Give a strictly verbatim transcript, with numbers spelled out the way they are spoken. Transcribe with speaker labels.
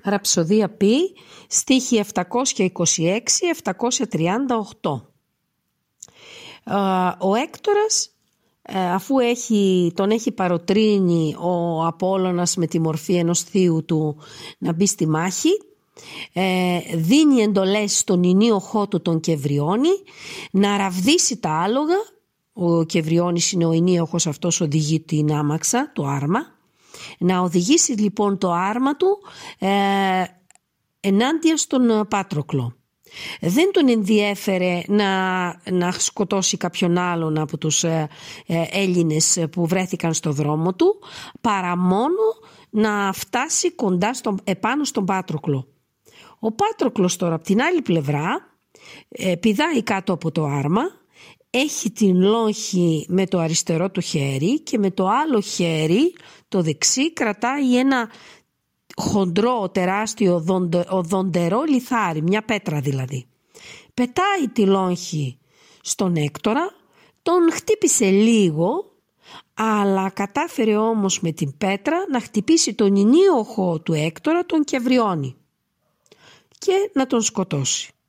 Speaker 1: Ραψοδία Π, στίχη επτακόσια είκοσι έξι επτακόσια τριάντα οκτώ. Ο Έκτορας, αφού έχει, τον έχει παροτρύνει ο Απόλλωνας με τη μορφή ενός θείου του να μπει στη μάχη, δίνει εντολές στον Ηνίοχό του τον Κευριώνη να ραβδίσει τα άλογα. Ο Κευριώνης είναι ο Ηνίοχος, αυτός οδηγεί την άμαξα, το άρμα. Να οδηγήσει λοιπόν το άρμα του ε, ενάντια στον Πάτροκλο. Δεν τον ενδιέφερε να, να σκοτώσει κάποιον άλλον από τους ε, ε, Έλληνες που βρέθηκαν στο δρόμο του, παρά μόνο να φτάσει κοντά στον, επάνω στον Πάτροκλο. Ο Πάτροκλος τώρα από την άλλη πλευρά ε, πηδάει κάτω από το άρμα, έχει την λόγχη με το αριστερό του χέρι και με το άλλο χέρι, το δεξί, κρατάει ένα χοντρό, τεράστιο, οδοντε, οδοντερό λιθάρι, μια πέτρα δηλαδή. Πετάει τη λόγχη στον Έκτορα, τον χτύπησε λίγο, αλλά κατάφερε όμως με την πέτρα να χτυπήσει τον Ηνίοχο του Έκτορα, τον Κευριώνη, και να τον σκοτώσει.